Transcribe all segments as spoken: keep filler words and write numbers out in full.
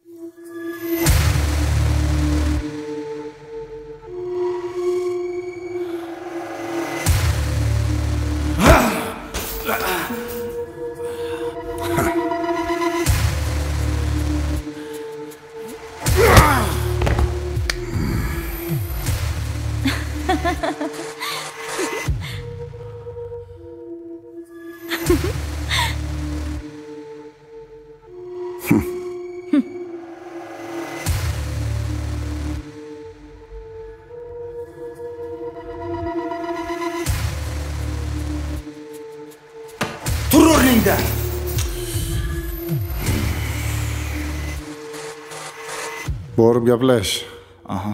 Tur o'rningda. Borib gaplash. Aha.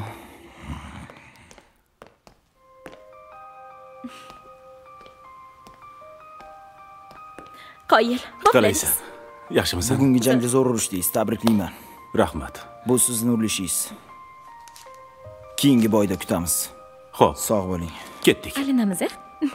Qoyil, Qalaysan? Yaxshimisan? Bugungi jangda zo'r urushdingiz, tabriklayman. Rahmat. Bu sizning urinishingiz. Keyingi boyda kutamiz. Xo'p, sog' bo'ling. Ketdik. Alinamiz-a?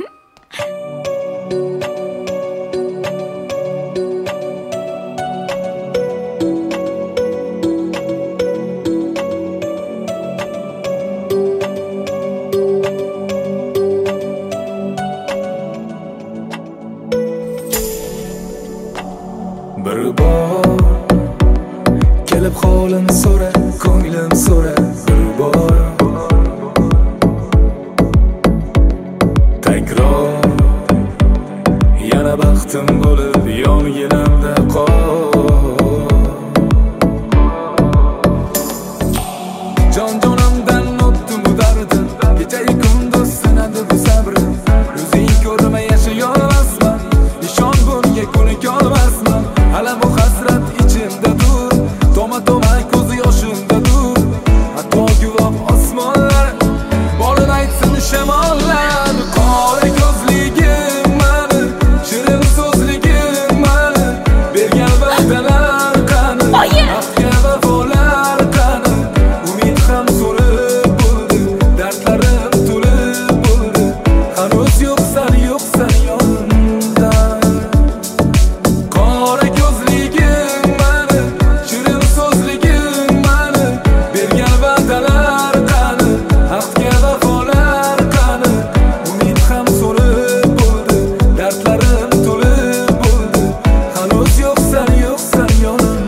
Bir bor kelib holim so'ra, ko'nglim so'ra, bir bor takror yana baxtim bo'lib yonginamda qol. Jon jonimdan o'tdim bu dardim, kecha-yu kunduz sinadi bu sabrim. O'zing ko'rmay yashayolmasman, nishon bunga ko'nikolmasman. Hala bu hasrat ichimda dur, toma toma ko'zi yoshimda dur. Hatto guvoh osmonlar bolin aytsin shamollar. Qora ko'zligim mani, shirin so'zligim mani, bergan va'dalar qani, afga vafolar qani. Umid ham so'rib bo'ldi, dardlarim to'lib bo'ldi. Hanuz yo'qsan, yo'qsan yonimda. Qora ko'zligim mani, shirin so'zligim mani, bergan va'dalar qani, afga vafolar qani. Umid ham so'rib bo'ldi, dardlarim to'lib bo'ldi. Hanuz yo'qsan, yo'qsan yonimda.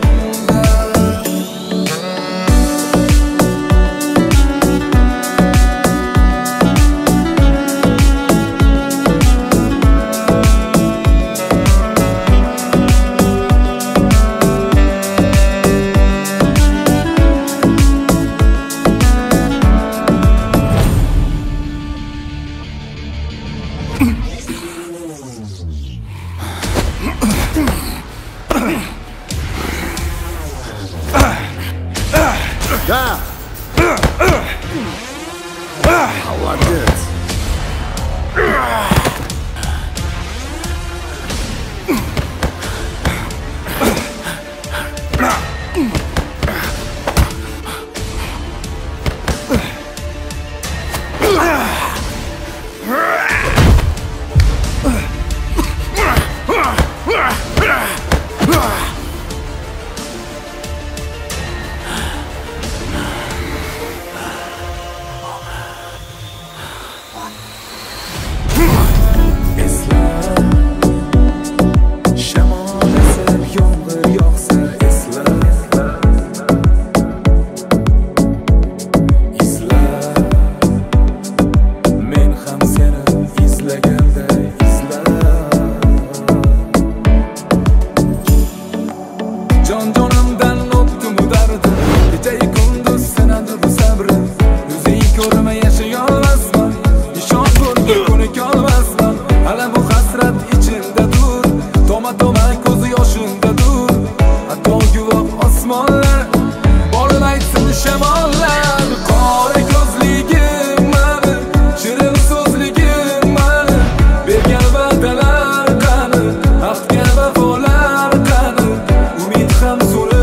Да! Молодец! Jon jonimdan o'tdim bu dardim, kecha-yu kunduz sinadi bu sabrim. O'zing ko'rmay yashayolmasman, nishon bunga ko'nikolmasman. Hala bu hasrat ichimda dur, toma toma ko'zi yoshimda dur. Hatto guvoh osmonlar bolin aytsin shamollar. Qora ko'zligim mani, shirin so'zligim mani, bergan va'dalar qani, afga vafolar qani. Umid ham so'rib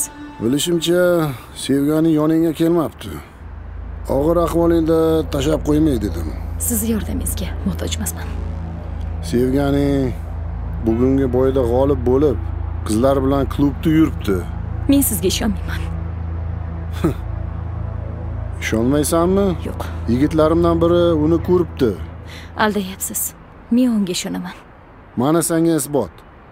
Bilishimcha, Sevgani yoningga kelmabdi. Og'ir ahvolingda tashab qo'ymay dedim. Siz yordamingizga muhtojmasman. Sevgani bugungi bo'yda g'olib bo'lib, qizlar bilan klubda yuribdi. Men sizga ishonmayman. Ishonmaysanmi? Yo'q. Yigitlarimdan biri uni ko'ribdi. Aldayapsiz. Men unga ishonaman. Mana senga isbot.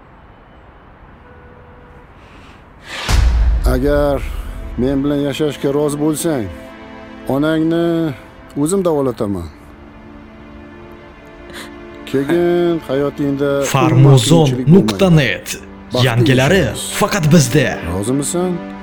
Agar men bilan yashashga rozi bo'lsang, onangni o'zim davolataman. Keyin hayotingda farmuzon nuqta net yangilari faqat bizda. Rozimisan?